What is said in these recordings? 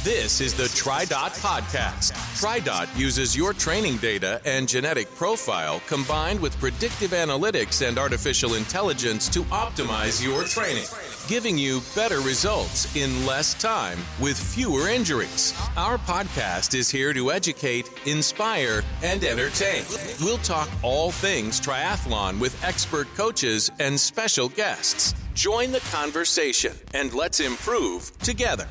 This is the TriDot Podcast. TriDot uses your training data and genetic profile combined with predictive analytics and artificial intelligence to optimize your training, giving you better results in less time with fewer injuries. Our podcast is here to educate, inspire, and entertain. We'll talk all things triathlon with expert coaches and special guests. Join the conversation and let's improve together.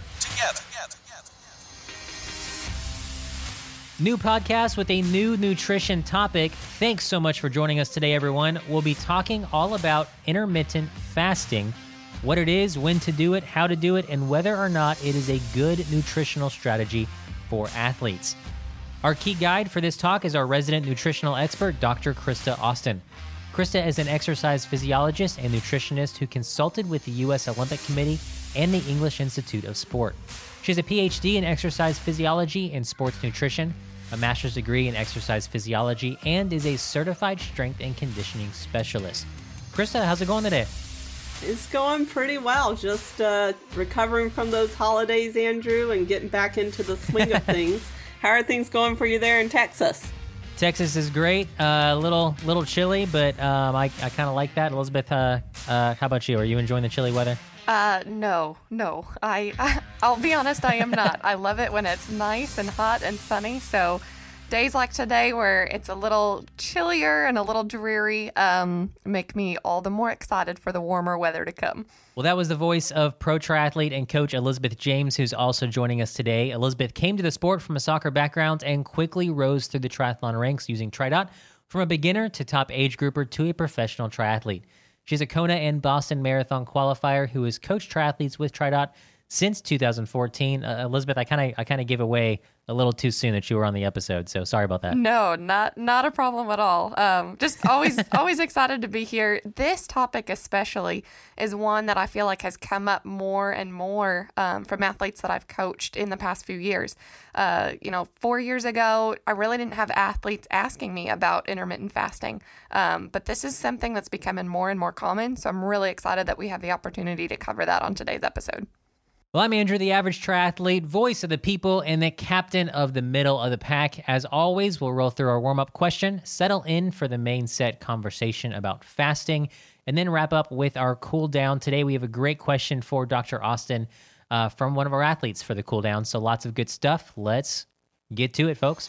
New podcast with a new nutrition topic. Thanks so much for joining us today, everyone. We'll be talking all about intermittent fasting, what it is, when to do it, how to do it, and whether or not it is a good nutritional strategy for athletes. Our key guide for this talk is our resident nutritional expert, Dr. Krista Austin. Krista is an exercise physiologist and nutritionist who consulted with the U.S. Olympic Committee and the English Institute of Sport. She has a PhD in exercise physiology and sports nutrition, a master's degree in exercise physiology, and is a certified strength and conditioning specialist. Krista, how's it going today? It's going pretty well. Just recovering from those holidays, Andrew, and getting back into the swing of things. How are things going for you there in Texas? Texas is great. A little chilly, but I kind of like that. Elizabeth, how about you? Are you enjoying the chilly weather? No. I'll be honest, I am not. I love it when it's nice and hot and sunny. So days like today where it's a little chillier and a little dreary make me all the more excited for the warmer weather to come. Well, that was the voice of pro triathlete and coach Elizabeth James, who's also joining us today. Elizabeth came to the sport from a soccer background and quickly rose through the triathlon ranks using TriDot from a beginner to top age grouper to a professional triathlete. She's a Kona and Boston Marathon qualifier who has coached triathletes with TriDot since 2014. Elizabeth, I kind of gave away a little too soon that you were on the episode, so sorry about that. No, not a problem at all. Just always excited to be here. This topic especially is one that I feel like has come up more and more from athletes that I've coached in the past few years. 4 years ago, I really didn't have athletes asking me about intermittent fasting, but this is something that's becoming more and more common, so I'm really excited that we have the opportunity to cover that on today's episode. Well, I'm Andrew, the average triathlete, voice of the people, and the captain of the middle of the pack. As always, we'll roll through our warm-up question, settle in for the main set conversation about fasting, and then wrap up with our cool down. Today, we have a great question for Dr. Austin from one of our athletes for the cool down. So lots of good stuff. Let's get to it, folks.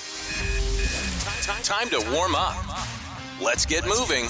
Time to warm up. Let's get moving.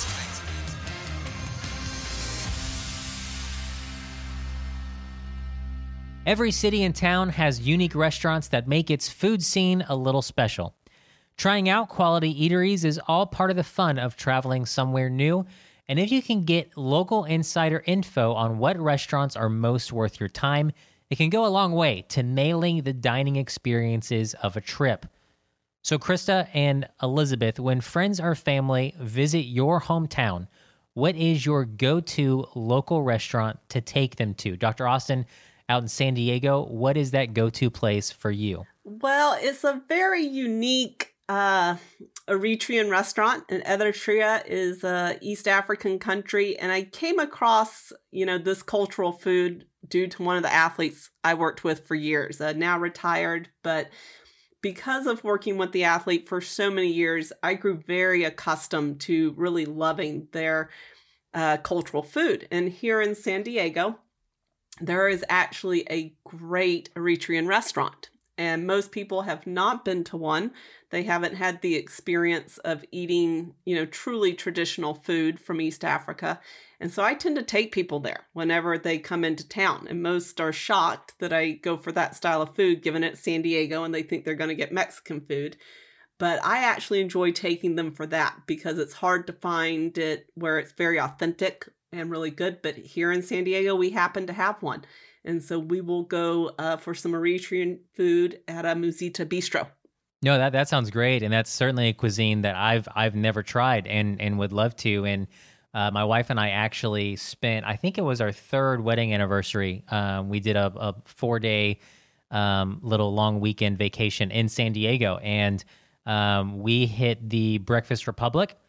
Every city and town has unique restaurants that make its food scene a little special. Trying out quality eateries is all part of the fun of traveling somewhere new, and if you can get local insider info on what restaurants are most worth your time, it can go a long way to nailing the dining experiences of a trip. So Krista and Elizabeth, when friends or family visit your hometown, what is your go-to local restaurant to take them to? Dr. Austin, out in San Diego, what is that go-to place for you? Well, it's a very unique Eritrean restaurant, and Eritrea is a East African country, and I came across, this cultural food due to one of the athletes I worked with for years, now retired, but because of working with the athlete for so many years, I grew very accustomed to really loving their cultural food. And here in San Diego, there is actually a great Eritrean restaurant, and most people have not been to one. They haven't had the experience of eating, truly traditional food from East Africa. And so I tend to take people there whenever they come into town, and most are shocked that I go for that style of food, given it's San Diego and they think they're going to get Mexican food. But I actually enjoy taking them for that because it's hard to find it where it's very authentic and really good. But here in San Diego, we happen to have one. And so we will go for some Eritrean food at a Musita Bistro. No, that sounds great. And that's certainly a cuisine that I've never tried and would love to. And my wife and I actually spent, I think it was our third wedding anniversary. We did a 4-day little long weekend vacation in San Diego. And we hit the Breakfast Republic.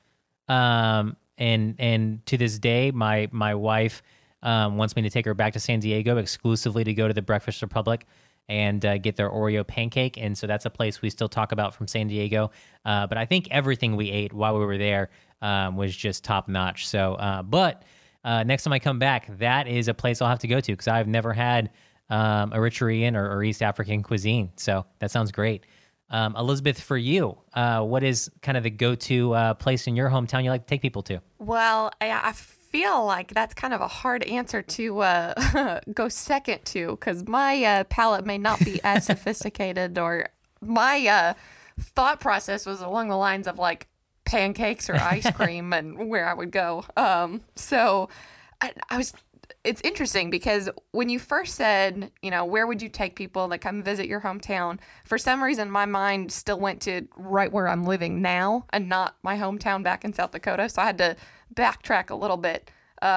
And to this day, my wife wants me to take her back to San Diego exclusively to go to the Breakfast Republic and get their Oreo pancake. And so that's a place we still talk about from San Diego. But I think everything we ate while we were there was just top notch. So, but next time I come back, that is a place I'll have to go to because I've never had Eritrean or East African cuisine. So that sounds great. Elizabeth, for you, what is kind of the go-to place in your hometown you like to take people to? Well, I feel like that's kind of a hard answer to go second to because my palate may not be as sophisticated, or my thought process was along the lines of like pancakes or ice cream and where I would go. So I was. It's interesting because when you first said, where would you take people that come visit your hometown? For some reason, my mind still went to right where I'm living now and not my hometown back in South Dakota. So I had to backtrack a little bit.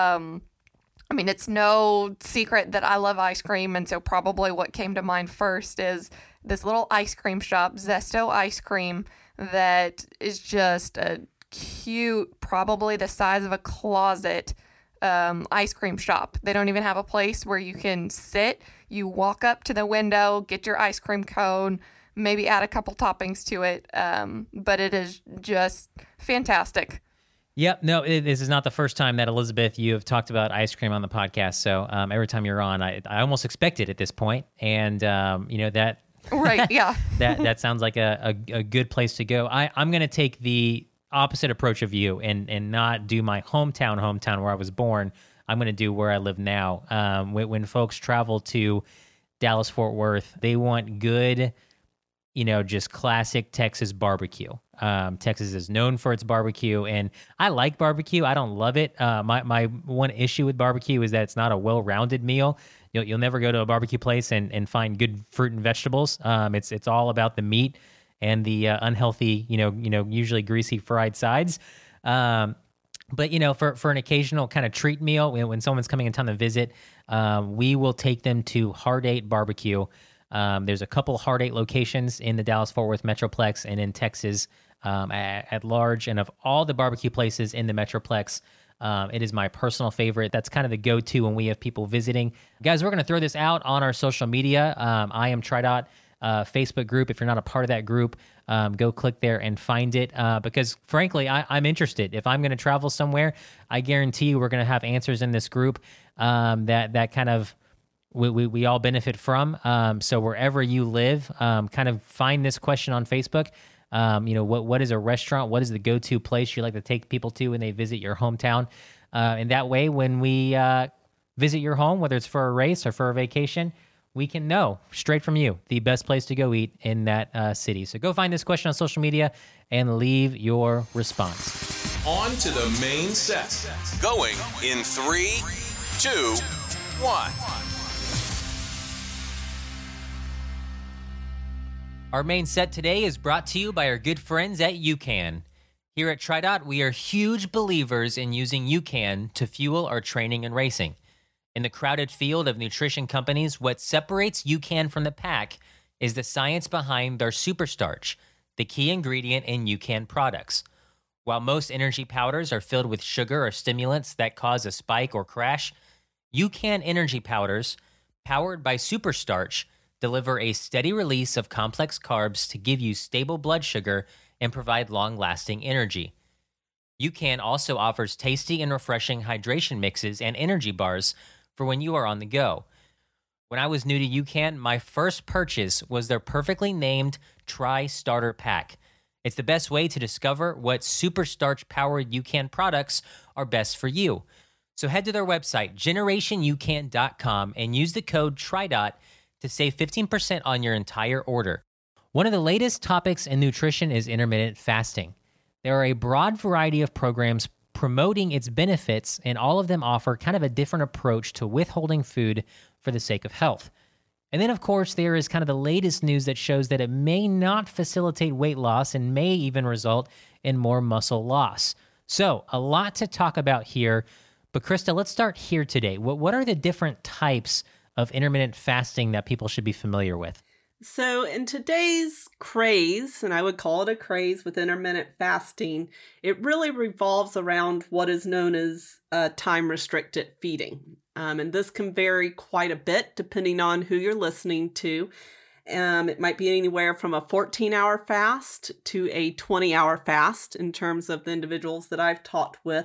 It's no secret that I love ice cream. And so probably what came to mind first is this little ice cream shop, Zesto Ice Cream, that is just a cute, probably the size of a closet ice cream shop. They don't even have a place where you can sit. You walk up to the window, get your ice cream cone, maybe add a couple toppings to it. But it is just fantastic. Yep. No, this is not the first time that, Elizabeth, you have talked about ice cream on the podcast. So every time you're on, I almost expect it at this point. And, that... Right, yeah. that sounds like a good place to go. I'm going to take the opposite approach of you and not do my hometown where I was born. I'm going to do where I live now. When folks travel to Dallas, Fort Worth, they want good, just classic Texas barbecue. Texas is known for its barbecue, and I like barbecue. I don't love it. My one issue with barbecue is that it's not a well-rounded meal. You'll never go to a barbecue place and find good fruit and vegetables. It's all about the meat and the unhealthy, usually greasy fried sides. But, for an occasional kind of treat meal, when someone's coming in town to visit, we will take them to Hard 8 Barbecue. There's a couple Hard 8 locations in the Dallas-Fort Worth Metroplex and in Texas at large. And of all the barbecue places in the Metroplex, it is my personal favorite. That's kind of the go-to when we have people visiting. Guys, we're going to throw this out on our social media. I am TriDot. Facebook group. If you're not a part of that group, go click there and find it. Because frankly, I'm interested. If I'm going to travel somewhere, I guarantee you we're going to have answers in this group that kind of we all benefit from. So wherever you live, kind of find this question on Facebook. What is a restaurant? What is the go-to place you like to take people to when they visit your hometown? And that way, when we visit your home, whether it's for a race or for a vacation, we can know straight from you the best place to go eat in that city. So go find this question on social media and leave your response. On to the main set. Going in 3, 2, 1. Our main set today is brought to you by our good friends at UCAN. Here at TriDot, we are huge believers in using UCAN to fuel our training and racing. In the crowded field of nutrition companies, what separates UCAN from the pack is the science behind their superstarch, the key ingredient in UCAN products. While most energy powders are filled with sugar or stimulants that cause a spike or crash, UCAN energy powders, powered by superstarch, deliver a steady release of complex carbs to give you stable blood sugar and provide long-lasting energy. UCAN also offers tasty and refreshing hydration mixes and energy bars for when you are on the go. When I was new to UCAN, my first purchase was their perfectly named Tri Starter Pack. It's the best way to discover what superstarch-powered UCAN products are best for you. So head to their website, GenerationUCAN.com, and use the code TRIDOT to save 15% on your entire order. One of the latest topics in nutrition is intermittent fasting. There are a broad variety of programs promoting its benefits, and all of them offer kind of a different approach to withholding food for the sake of health. And then, of course, there is kind of the latest news that shows that it may not facilitate weight loss and may even result in more muscle loss. So, a lot to talk about here. But Krista, let's start here today. What are the different types of intermittent fasting that people should be familiar with? So in today's craze, and I would call it a craze with intermittent fasting, it really revolves around what is known as time-restricted feeding. And this can vary quite a bit depending on who you're listening to. It might be anywhere from a 14-hour fast to a 20-hour fast in terms of the individuals that I've talked with.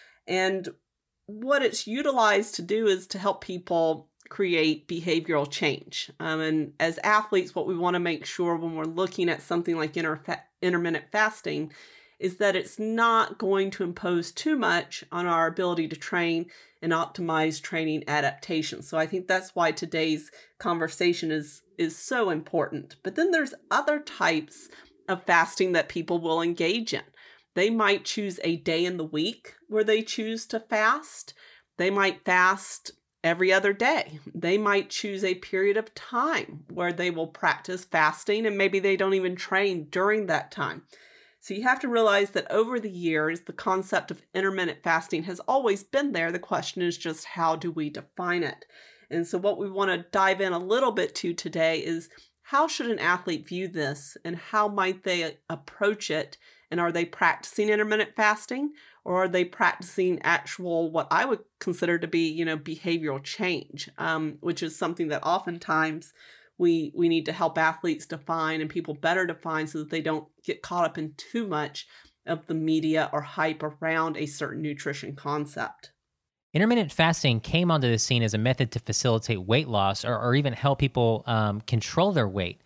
And what it's utilized to do is to help people create behavioral change. And as athletes, what we want to make sure when we're looking at something like intermittent fasting is that it's not going to impose too much on our ability to train and optimize training adaptation. So I think that's why today's conversation is so important. But then there's other types of fasting that people will engage in. They might choose a day in the week where they choose to fast. They might fast every other day. They might choose a period of time where they will practice fasting, and maybe they don't even train during that time. So you have to realize that over the years, the concept of intermittent fasting has always been there. The question is just, how do we define it? And so what we want to dive in a little bit to today is, how should an athlete view this, and how might they approach it? And are they practicing intermittent fasting, or are they practicing actual, what I would consider to be, behavioral change, which is something that oftentimes we need to help athletes define and people better define so that they don't get caught up in too much of the media or hype around a certain nutrition concept. Intermittent fasting came onto the scene as a method to facilitate weight loss or even help people control their weight.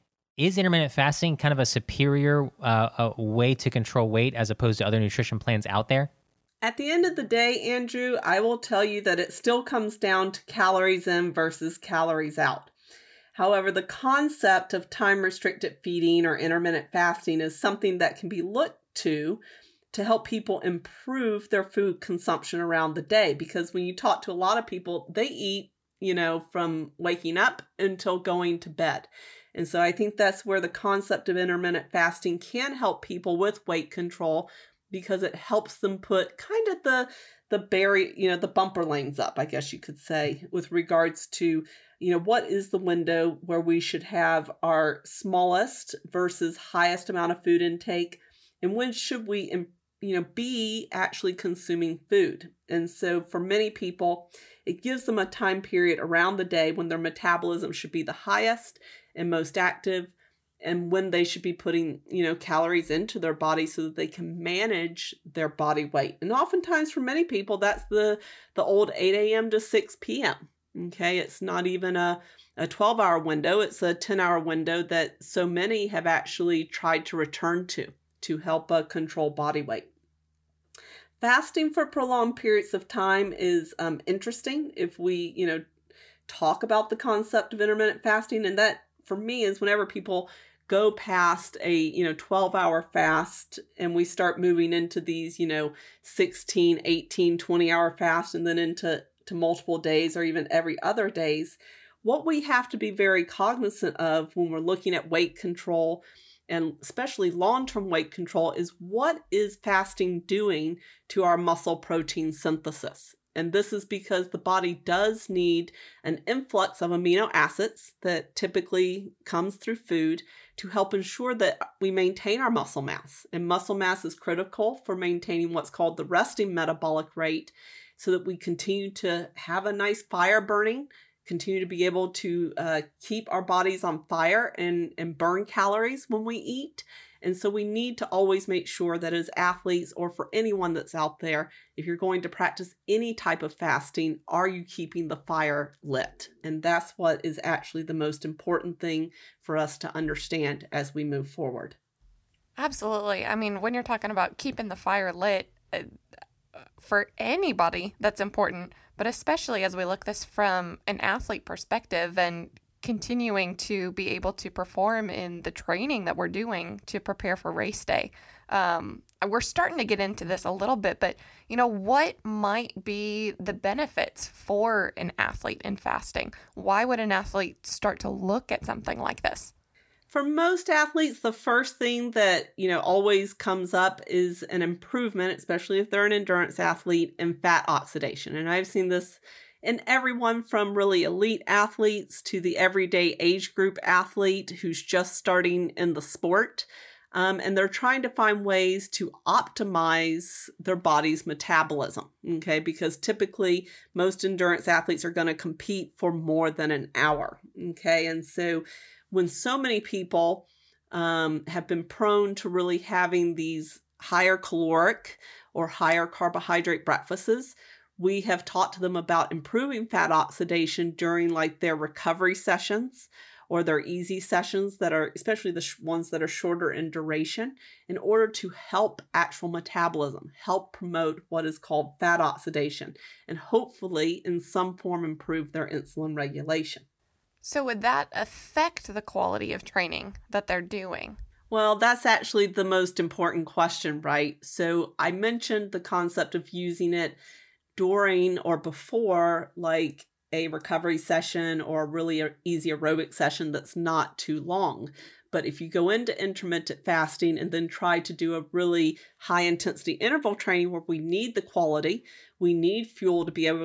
Is intermittent fasting kind of a superior way to control weight as opposed to other nutrition plans out there? At the end of the day, Andrew, I will tell you that it still comes down to calories in versus calories out. However, the concept of time-restricted feeding or intermittent fasting is something that can be looked to help people improve their food consumption around the day. Because when you talk to a lot of people, they eat, from waking up until going to bed. And so I think that's where the concept of intermittent fasting can help people with weight control, because it helps them put kind of the bumper lanes up, I guess you could say, with regards to, what is the window where we should have our smallest versus highest amount of food intake, and when should we, be actually consuming food. And so for many people, it gives them a time period around the day when their metabolism should be the highest and most active, and when they should be putting, calories into their body so that they can manage their body weight. And oftentimes for many people, that's the old 8 a.m. to 6 p.m. Okay, it's not even a 12-hour window. It's a 10-hour window that so many have actually tried to return to help control body weight. Fasting for prolonged periods of time is interesting if we, talk about the concept of intermittent fasting. And that, for me, is whenever people go past a 12-hour fast and we start moving into these 16, 18, 20-hour fast, and then into multiple days or even every other days. What we have to be very cognizant of when we're looking at weight control, and especially long-term weight control, is what is fasting doing to our muscle protein synthesis. And this is because the body does need an influx of amino acids that typically comes through food to help ensure that we maintain our muscle mass. And muscle mass is critical for maintaining what's called the resting metabolic rate, so that we continue to have a nice fire burning, continue to be able to keep our bodies on fire and burn calories when we eat. And so we need to always make sure that as athletes, or for anyone that's out there, if you're going to practice any type of fasting, are you keeping the fire lit? And that's what is actually the most important thing for us to understand as we move forward. Absolutely. I mean, when you're talking about keeping the fire lit, for anybody, that's important, but especially as we look this from an athlete perspective and continuing to be able to perform in the training that we're doing to prepare for race day. We're starting to get into this a little bit, but what might be the benefits for an athlete in fasting? Why would an athlete start to look at something like this? For most athletes, the first thing that, always comes up is an improvement, especially if they're an endurance athlete, in fat oxidation. And I've seen this in everyone from really elite athletes to the everyday age group athlete who's just starting in the sport. And they're trying to find ways to optimize their body's metabolism, okay? Because typically most endurance athletes are going to compete for more than an hour, okay? And so when so many people have been prone to really having these higher caloric or higher carbohydrate breakfasts, we have taught to them about improving fat oxidation during like their recovery sessions or their easy sessions that are, especially the ones that are shorter in duration, in order to help actual metabolism, help promote what is called fat oxidation, and hopefully in some form improve their insulin regulation. So would that affect the quality of training that they're doing? Well, that's actually the most important question, right? So I mentioned the concept of using it during or before like a recovery session or a really easy aerobic session that's not too long. But if you go into intermittent fasting and then try to do a really high intensity interval training where we need the quality, we need fuel to be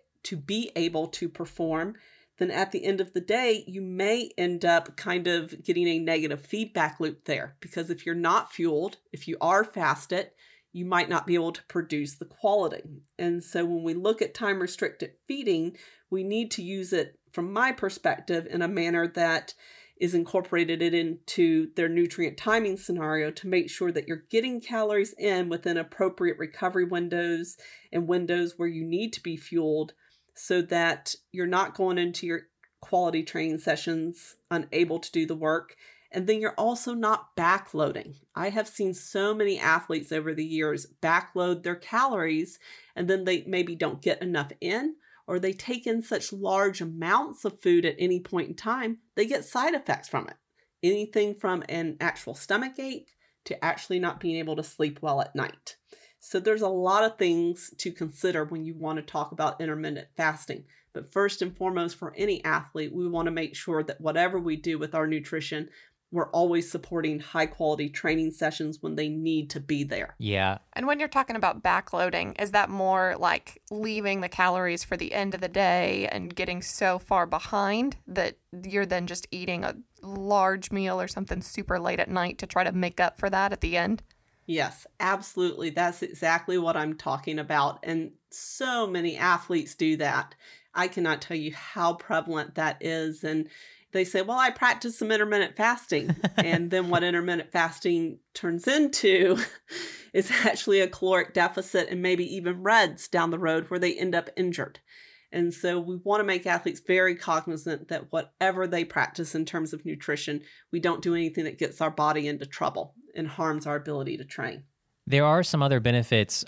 able to perform, then at the end of the day, you may end up kind of getting a negative feedback loop there. Because if you're not fueled, if you are fasted, you might not be able to produce the quality. And so when we look at time-restricted feeding, we need to use it, from my perspective, in a manner that is incorporated into their nutrient timing scenario to make sure that you're getting calories in within appropriate recovery windows and windows where you need to be fueled, so that you're not going into your quality training sessions unable to do the work. And then you're also not backloading. I have seen so many athletes over the years backload their calories, and then they maybe don't get enough in, or they take in such large amounts of food at any point in time, they get side effects from it. Anything from an actual stomach ache to actually not being able to sleep well at night. So there's a lot of things to consider when you want to talk about intermittent fasting. But first and foremost, for any athlete, we want to make sure that whatever we do with our nutrition, we're always supporting high quality training sessions when they need to be there. Yeah. And when you're talking about backloading, is that more like leaving the calories for the end of the day and getting so far behind that you're then just eating a large meal or something super late at night to try to make up for that at the end? Yes, absolutely. That's exactly what I'm talking about. And so many athletes do that. I cannot tell you how prevalent that is. And they say, well, I practice some intermittent fasting. And then what intermittent fasting turns into is actually a caloric deficit and maybe even REDs down the road where they end up injured. And so we want to make athletes very cognizant that whatever they practice in terms of nutrition, we don't do anything that gets our body into trouble and harms our ability to train. There are some other benefits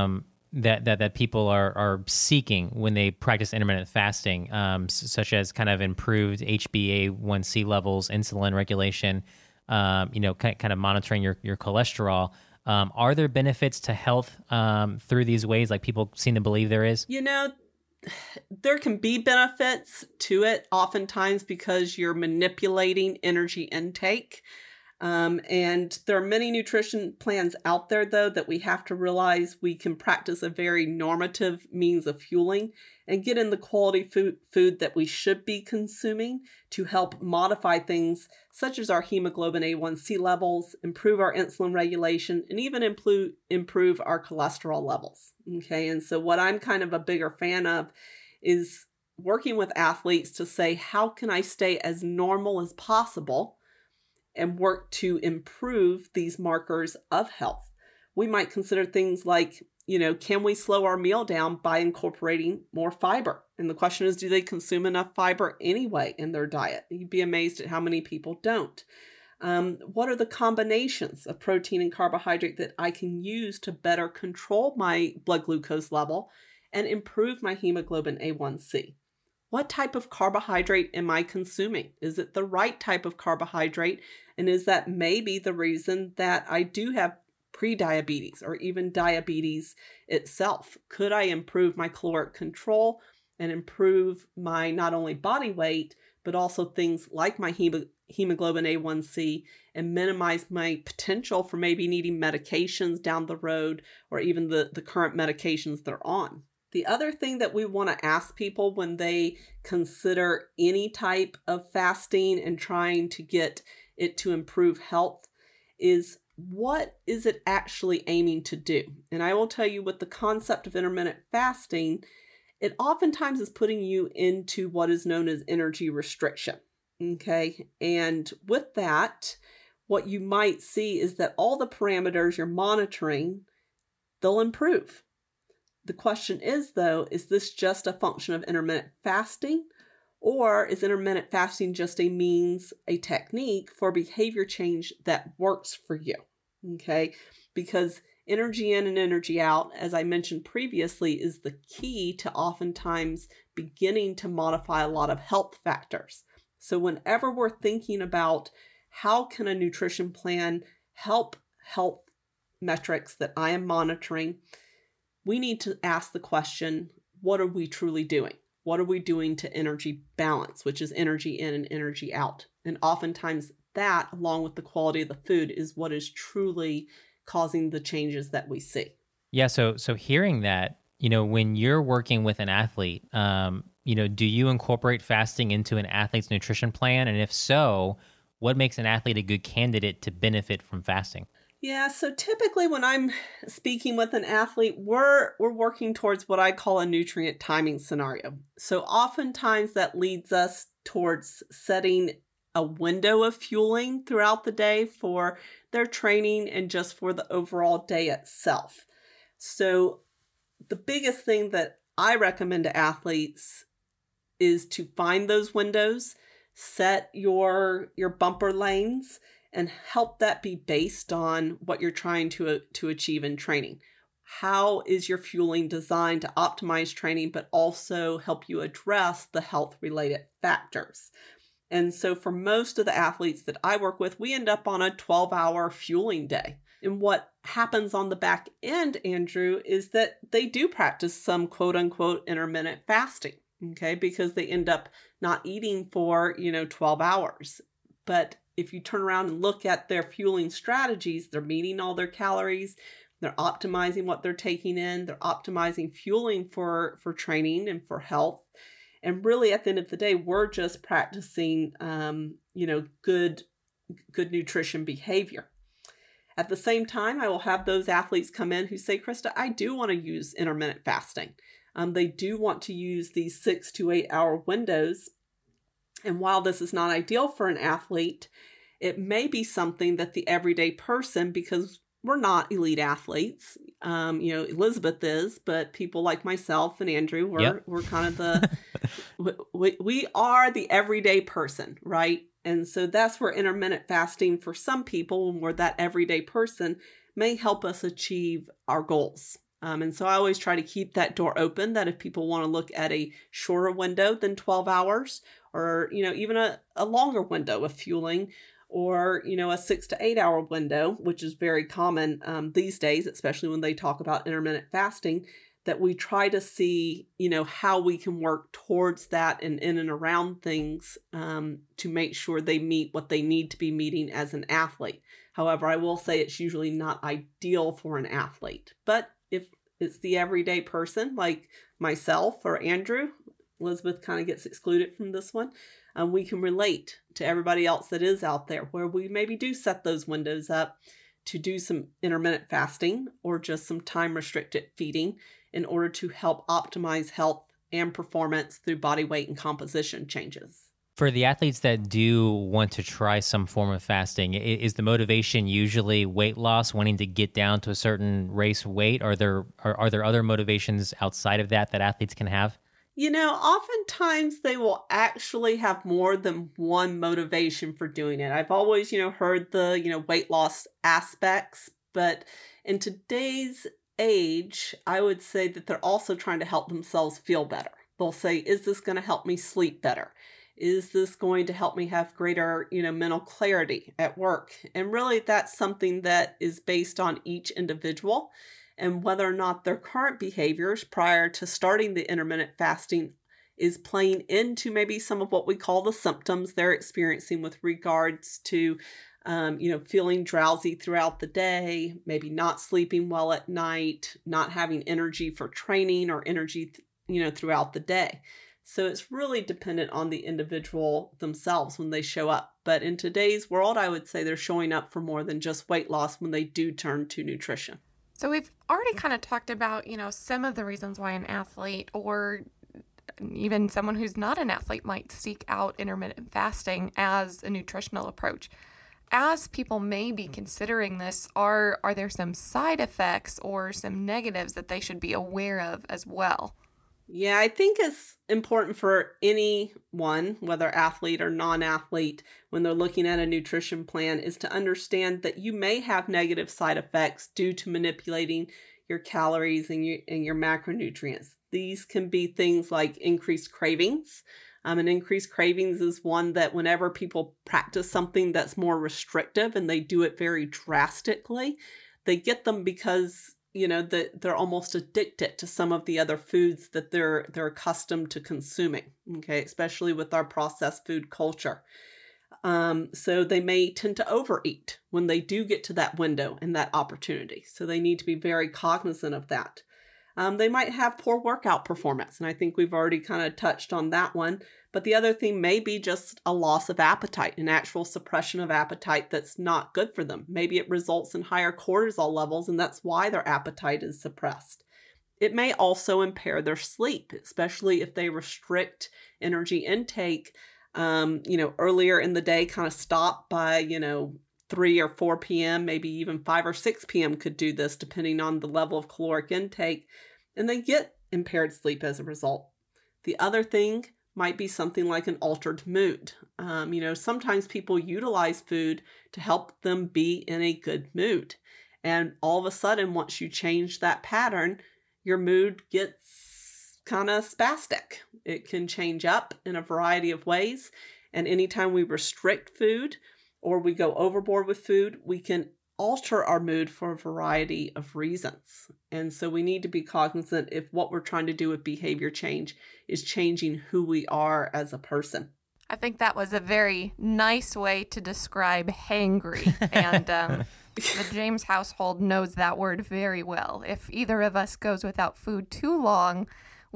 that people are seeking when they practice intermittent fasting, such as kind of improved HbA1c levels, insulin regulation, kind of monitoring your cholesterol. Are there benefits to health through these ways, like people seem to believe there is? You know, there can be benefits to it oftentimes because you're manipulating energy intake. And there are many nutrition plans out there, though, that we have to realize we can practice a very normative means of fueling and get in the quality food that we should be consuming to help modify things such as our hemoglobin A1C levels, improve our insulin regulation, and even improve our cholesterol levels. Okay, and so what I'm kind of a bigger fan of is working with athletes to say, how can I stay as normal as possible and work to improve these markers of health? We might consider things like, can we slow our meal down by incorporating more fiber? And the question is, do they consume enough fiber anyway in their diet? You'd be amazed at how many people don't. What are the combinations of protein and carbohydrate that I can use to better control my blood glucose level and improve my hemoglobin A1C? What type of carbohydrate am I consuming? Is it the right type of carbohydrate? And is that maybe the reason that I do have prediabetes or even diabetes itself? Could I improve my caloric control and improve my not only body weight, but also things like my hemoglobin A1C and minimize my potential for maybe needing medications down the road or even the current medications they're on? The other thing that we want to ask people when they consider any type of fasting and trying to get it to improve health is what is it actually aiming to do? And I will tell you, with the concept of intermittent fasting, it oftentimes is putting you into what is known as energy restriction. Okay. And with that, what you might see is that all the parameters you're monitoring, they'll improve. The question is, though, is this just a function of intermittent fasting? Or is intermittent fasting just a means, a technique for behavior change that works for you? Okay, because energy in and energy out, as I mentioned previously, is the key to oftentimes beginning to modify a lot of health factors. So whenever we're thinking about how can a nutrition plan help health metrics that I am monitoring, we need to ask the question, what are we truly doing? What are we doing to energy balance, which is energy in and energy out? And oftentimes that, along with the quality of the food, is what is truly causing the changes that we see. Yeah. So hearing that, when you're working with an athlete, do you incorporate fasting into an athlete's nutrition plan? And if so, what makes an athlete a good candidate to benefit from fasting? Yeah, so typically when I'm speaking with an athlete, we're working towards what I call a nutrient timing scenario. So oftentimes that leads us towards setting a window of fueling throughout the day for their training and just for the overall day itself. So the biggest thing that I recommend to athletes is to find those windows, set your bumper lanes, and help that be based on what you're trying to achieve in training. How is your fueling designed to optimize training, but also help you address the health-related factors? And so for most of the athletes that I work with, we end up on a 12-hour fueling day. And what happens on the back end, Andrew, is that they do practice some quote-unquote intermittent fasting, okay? Because they end up not eating for, 12 hours. But if you turn around and look at their fueling strategies, they're meeting all their calories, they're optimizing what they're taking in, they're optimizing fueling for training and for health. And really, at the end of the day, we're just practicing, good nutrition behavior. At the same time, I will have those athletes come in who say, Krista, I do want to use intermittent fasting. They do want to use these 6 to 8 hour windows. And while this is not ideal for an athlete, it may be something that the everyday person, because we're not elite athletes, Elizabeth is, but people like myself and Andrew, we're kind of the, we are the everyday person, right? And so that's where intermittent fasting for some people, when we're that everyday person, may help us achieve our goals. And so I always try to keep that door open, that if people want to look at a shorter window than 12 hours, or, even a longer window of fueling, or, a 6 to 8 hour window, which is very common these days, especially when they talk about intermittent fasting, that we try to see, how we can work towards that and in and around things to make sure they meet what they need to be meeting as an athlete. However, I will say it's usually not ideal for an athlete. But if it's the everyday person like myself or Andrew, Elizabeth kind of gets excluded from this one, we can relate to everybody else that is out there, where we maybe do set those windows up to do some intermittent fasting or just some time-restricted feeding in order to help optimize health and performance through body weight and composition changes. For the athletes that do want to try some form of fasting, is the motivation usually weight loss, wanting to get down to a certain race weight? Are there other motivations outside of that athletes can have? Oftentimes they will actually have more than one motivation for doing it. I've always, heard the, weight loss aspects, but in today's age, I would say that they're also trying to help themselves feel better. They'll say, is this going to help me sleep better? Is this going to help me have greater, mental clarity at work? And really, that's something that is based on each individual and whether or not their current behaviors prior to starting the intermittent fasting is playing into maybe some of what we call the symptoms they're experiencing with regards to, feeling drowsy throughout the day, maybe not sleeping well at night, not having energy for training or energy, throughout the day. So it's really dependent on the individual themselves when they show up. But in today's world, I would say they're showing up for more than just weight loss when they do turn to nutrition. So we've already kind of talked about, some of the reasons why an athlete or even someone who's not an athlete might seek out intermittent fasting as a nutritional approach. As people may be considering this, are there some side effects or some negatives that they should be aware of as well? Yeah, I think it's important for anyone, whether athlete or non-athlete, when they're looking at a nutrition plan, is to understand that you may have negative side effects due to manipulating your calories and your macronutrients. These can be things like increased cravings. And increased cravings is one that whenever people practice something that's more restrictive and they do it very drastically, they get them because that they're almost addicted to some of the other foods that they're accustomed to consuming, okay, especially with our processed food culture. So they may tend to overeat when they do get to that window and that opportunity. So they need to be very cognizant of that. They might have poor workout performance, and I think we've already kind of touched on that one. But the other thing may be just a loss of appetite, an actual suppression of appetite that's not good for them. Maybe it results in higher cortisol levels, and that's why their appetite is suppressed. It may also impair their sleep, especially if they restrict energy intake, earlier in the day, kind of stop by, 3 or 4 p.m., maybe even 5 or 6 p.m. could do this, depending on the level of caloric intake, and they get impaired sleep as a result. The other thing might be something like an altered mood. Sometimes people utilize food to help them be in a good mood. And all of a sudden, once you change that pattern, your mood gets kind of spastic. It can change up in a variety of ways. And anytime we restrict food or we go overboard with food, we can alter our mood for a variety of reasons. And so we need to be cognizant if what we're trying to do with behavior change is changing who we are as a person. I think that was a very nice way to describe hangry. And the James household knows that word very well. If either of us goes without food too long,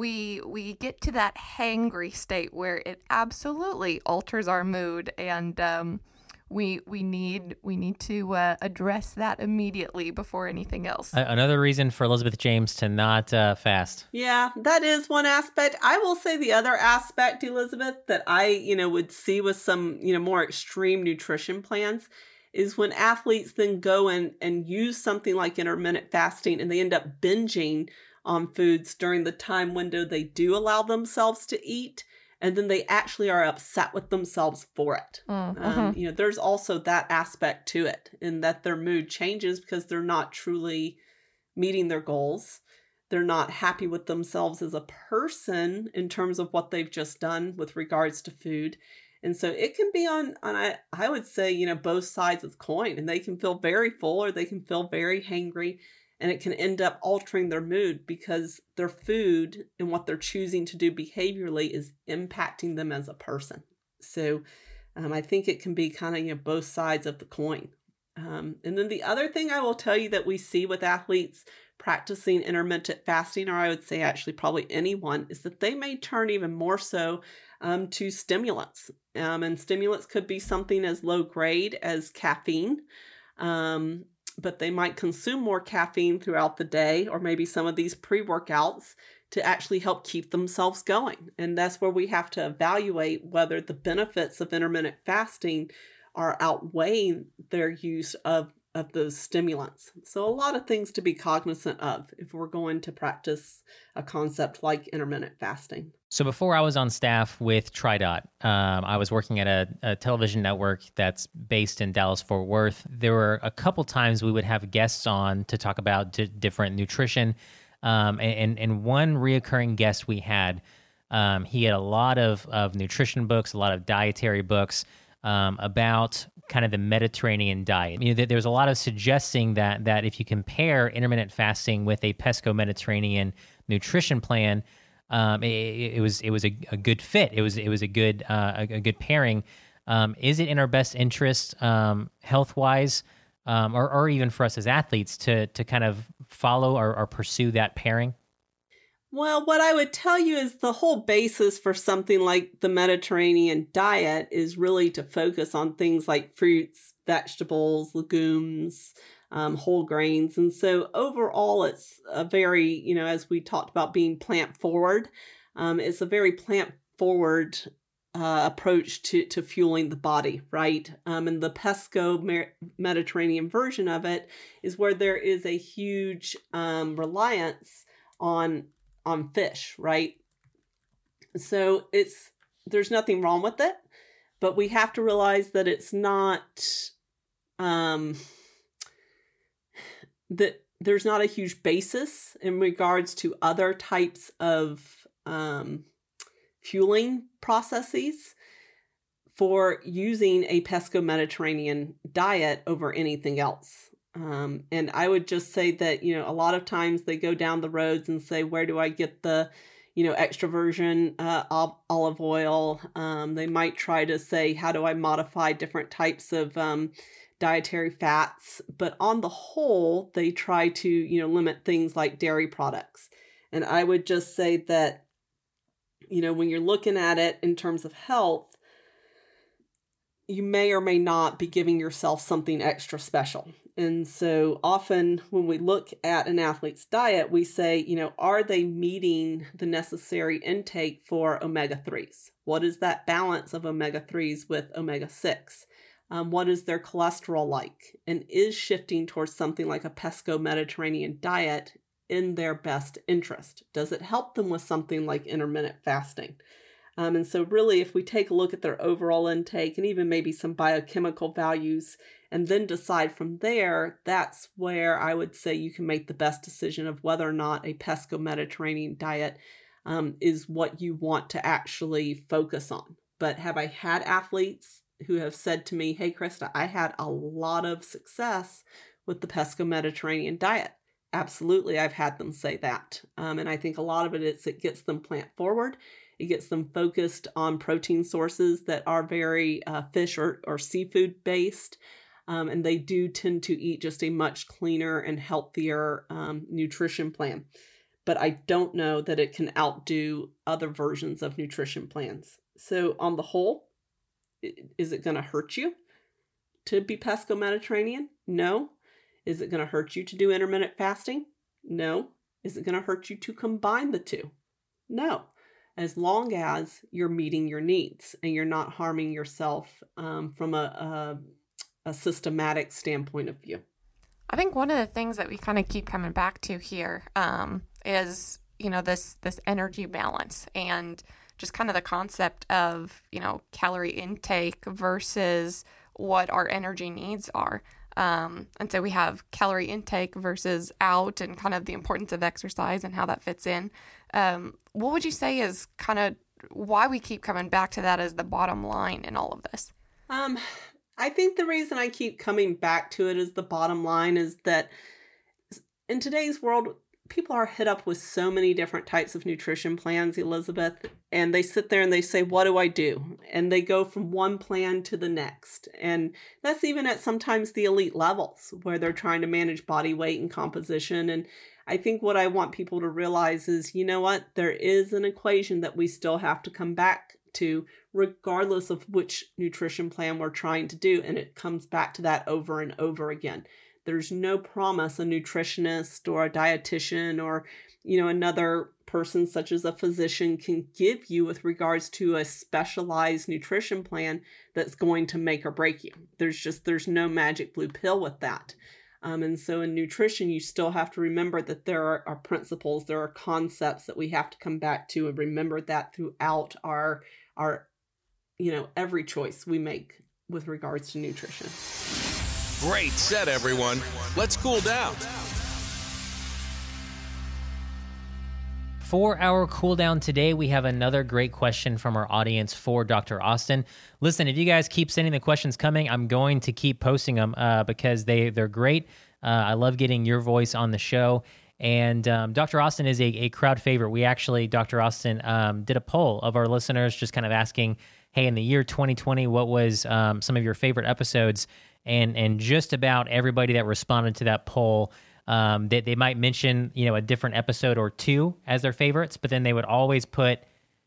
we get to that hangry state where it absolutely alters our mood, and we need to address that immediately before anything else. Another reason for Elizabeth James to not fast. Yeah, that is one aspect. I will say the other aspect, Elizabeth, that I, would see with some, more extreme nutrition plans is when athletes then go and use something like intermittent fasting and they end up binging on foods during the time window they do allow themselves to eat. And then they actually are upset with themselves for it. There's also that aspect to it, in that their mood changes because they're not truly meeting their goals. They're not happy with themselves as a person in terms of what they've just done with regards to food. And so it can be on I would say, both sides of the coin. And they can feel very full or they can feel very hangry. And it can end up altering their mood because their food and what they're choosing to do behaviorally is impacting them as a person. So I think it can be kind of both sides of the coin. And then the other thing I will tell you that we see with athletes practicing intermittent fasting, or I would say actually probably anyone, is that they may turn even more so to stimulants. And stimulants could be something as low grade as caffeine. But they might consume more caffeine throughout the day, or maybe some of these pre-workouts to actually help keep themselves going. And that's where we have to evaluate whether the benefits of intermittent fasting are outweighing their use of those stimulants. So a lot of things to be cognizant of if we're going to practice a concept like intermittent fasting. So before I was on staff with TriDot, I was working at a television network that's based in Dallas-Fort Worth. There were a couple times we would have guests on to talk about different nutrition. And one reoccurring guest we had, he had a lot of nutrition books, a lot of dietary books about kind of the Mediterranean diet. There's a lot of suggesting that if you compare intermittent fasting with a Pesco Mediterranean nutrition plan, it was a good fit. It was a good pairing. Is it in our best interest, health wise, or even for us as athletes to kind of follow or pursue that pairing? Well, what I would tell you is the whole basis for something like the Mediterranean diet is really to focus on things like fruits, vegetables, legumes, whole grains. And so overall, it's a very, as we talked about being plant forward, it's a very plant forward approach to fueling the body, right? And the Pesco Mediterranean version of it is where there is a huge reliance on fish, right? So there's nothing wrong with it, but we have to realize that it's not that there's not a huge basis in regards to other types of fueling processes for using a Pesco Mediterranean diet over anything else. And I would just say that, a lot of times they go down the roads and say, where do I get the, extra virgin olive oil? They might try to say, how do I modify different types of dietary fats? But on the whole, they try to, limit things like dairy products. And I would just say that, when you're looking at it in terms of health, you may or may not be giving yourself something extra special. And so often when we look at an athlete's diet, we say, are they meeting the necessary intake for omega-3s? What is that balance of omega-3s with omega-6? What is their cholesterol like? And is shifting towards something like a Pesco Mediterranean diet in their best interest? Does it help them with something like intermittent fasting? And so really, if we take a look at their overall intake and even maybe some biochemical values, and then decide from there, that's where I would say you can make the best decision of whether or not a Pesco Mediterranean diet is what you want to actually focus on. But have I had athletes who have said to me, hey, Krista, I had a lot of success with the Pesco Mediterranean diet? Absolutely, I've had them say that. And I think a lot of it is it gets them plant forward. It gets them focused on protein sources that are very fish or seafood based. And they do tend to eat just a much cleaner and healthier nutrition plan. But I don't know that it can outdo other versions of nutrition plans. So on the whole, is it going to hurt you to be Pesco Mediterranean? No. Is it going to hurt you to do intermittent fasting? No. Is it going to hurt you to combine the two? No. As long as you're meeting your needs and you're not harming yourself from a systematic standpoint of view. I think one of the things that we kind of keep coming back to here is, this energy balance and just kind of the concept of, calorie intake versus what our energy needs are. And so we have calorie intake versus out and kind of the importance of exercise and how that fits in. What would you say is kind of why we keep coming back to that as the bottom line in all of this? I think the reason I keep coming back to it as the bottom line is that in today's world, people are hit up with so many different types of nutrition plans, Elizabeth, and they sit there and they say, what do I do? And they go from one plan to the next. And that's even at sometimes the elite levels where they're trying to manage body weight and composition. And I think what I want people to realize is, you know what? There is an equation that we still have to come back to regardless of which nutrition plan we're trying to do. And it comes back to that over and over again. There's no promise a nutritionist or a dietitian or, another person such as a physician can give you with regards to a specialized nutrition plan that's going to make or break you. There's no magic blue pill with that. And so in nutrition, you still have to remember that there are principles, there are concepts that we have to come back to and remember that throughout our every choice we make with regards to nutrition. Great set, everyone. Let's cool down. For our cool down today, we have another great question from our audience for Dr. Austin. Listen, if you guys keep sending the questions coming, I'm going to keep posting them because they're great. I love getting your voice on the show. And Dr. Austin is a crowd favorite. We actually, Dr. Austin, did a poll of our listeners just kind of asking, hey, in the year 2020, what was some of your favorite episodes? And just about everybody that responded to that poll They might mention, a different episode or two as their favorites, but then they would always put,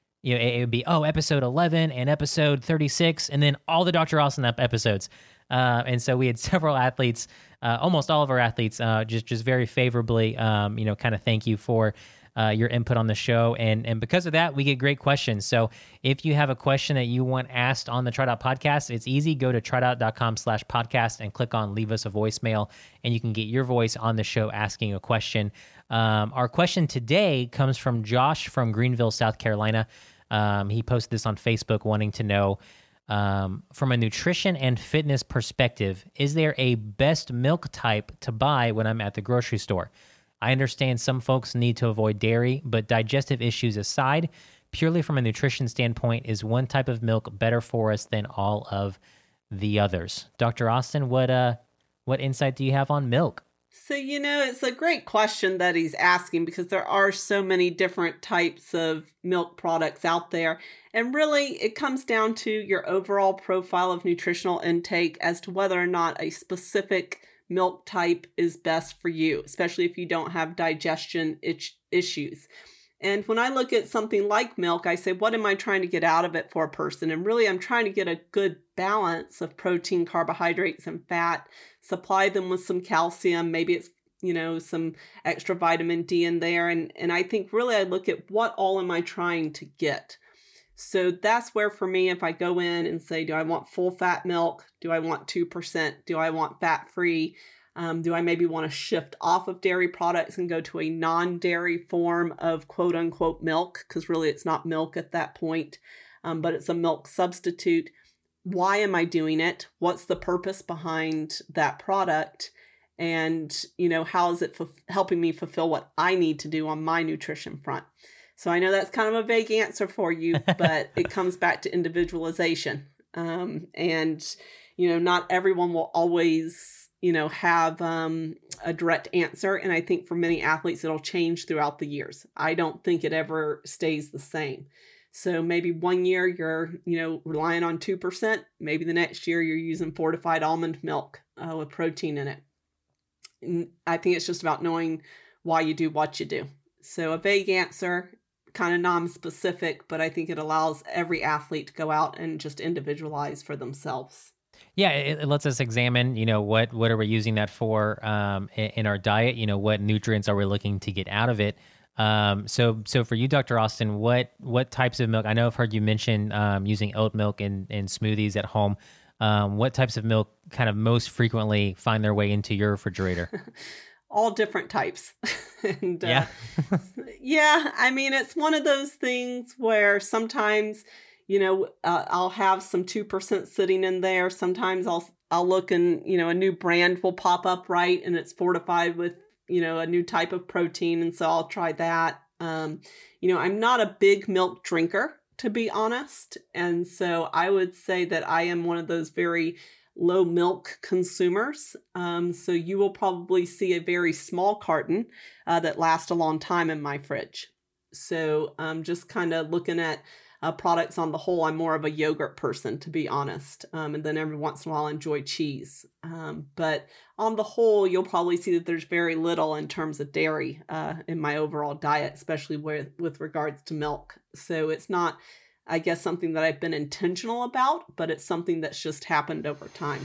it would be, episode 11 and episode 36, and then all the Dr. Austin episodes. And so we had several athletes, almost all of our athletes, just very favorably, kind of thank you for your input on the show. And because of that, we get great questions. So if you have a question that you want asked on the TriDot podcast, it's easy. Go to tridot.com/podcast and click on leave us a voicemail, and you can get your voice on the show asking a question. Our question today comes from Josh from Greenville, South Carolina. He posted this on Facebook wanting to know, from a nutrition and fitness perspective, is there a best milk type to buy when I'm at the grocery store? I understand some folks need to avoid dairy, but digestive issues aside, purely from a nutrition standpoint, is one type of milk better for us than all of the others? Dr. Austin, what insight do you have on milk? So, it's a great question that he's asking because there are so many different types of milk products out there. And really, it comes down to your overall profile of nutritional intake as to whether or not a specific milk type is best for you, especially if you don't have digestion issues. And when I look at something like milk, I say, what am I trying to get out of it for a person? And really, I'm trying to get a good balance of protein, carbohydrates, and fat, supply them with some calcium. Maybe it's, some extra vitamin D in there. And I think really I look at what all am I trying to get? So that's where for me, if I go in and say, do I want full fat milk? Do I want 2%? Do I want fat free? Do I maybe want to shift off of dairy products and go to a non-dairy form of quote unquote milk? Because really it's not milk at that point, but it's a milk substitute. Why am I doing it? What's the purpose behind that product? And, how is it helping me fulfill what I need to do on my nutrition front? So I know that's kind of a vague answer for you, but it comes back to individualization. And, not everyone will always, have a direct answer. And I think for many athletes, it'll change throughout the years. I don't think it ever stays the same. So maybe one year you're, relying on 2%. Maybe the next year you're using fortified almond milk with protein in it. And I think it's just about knowing why you do what you do. So a vague answer, kind of non-specific, but I think it allows every athlete to go out and just individualize for themselves. Yeah, it lets us examine, what are we using that for in our diet? What nutrients are we looking to get out of it? So for you, Dr. Austin, what types of milk? I know I've heard you mention using oat milk in smoothies at home. What types of milk kind of most frequently find their way into your refrigerator? All different types. And yeah. Yeah, I mean, it's one of those things where sometimes, I'll have some 2% sitting in there. Sometimes I'll look and, a new brand will pop up, right? And it's fortified with, a new type of protein. And so I'll try that. I'm not a big milk drinker, to be honest. And so I would say that I am one of those very low milk consumers. So you will probably see a very small carton that lasts a long time in my fridge. So just kind of looking at products on the whole, I'm more of a yogurt person, to be honest. And then every once in a while, I enjoy cheese. But on the whole, you'll probably see that there's very little in terms of dairy in my overall diet, especially with regards to milk. So it's not, I guess, something that I've been intentional about, but it's something that's just happened over time.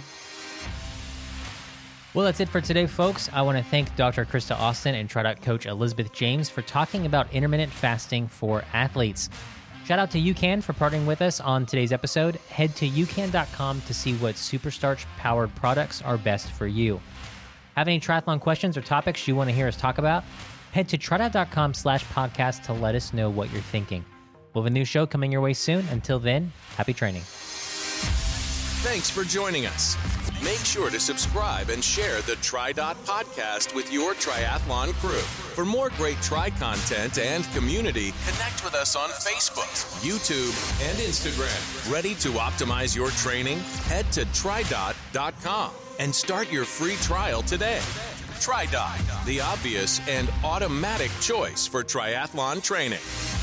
Well, that's it for today, folks. I want to thank Dr. Krista Austin and TriDot coach Elizabeth James for talking about intermittent fasting for athletes. Shout out to UCAN for partnering with us on today's episode. Head to ucan.com to see what Superstarch-powered products are best for you. Have any triathlon questions or topics you want to hear us talk about? Head to tridot.com/podcast to let us know what you're thinking. We'll have a new show coming your way soon. Until then, happy training. Thanks for joining us. Make sure to subscribe and share the TriDot podcast with your triathlon crew. For more great Tri content and community, connect with us on Facebook, YouTube, and Instagram. Ready to optimize your training? Head to tridot.com and start your free trial today. TriDot, the obvious and automatic choice for triathlon training.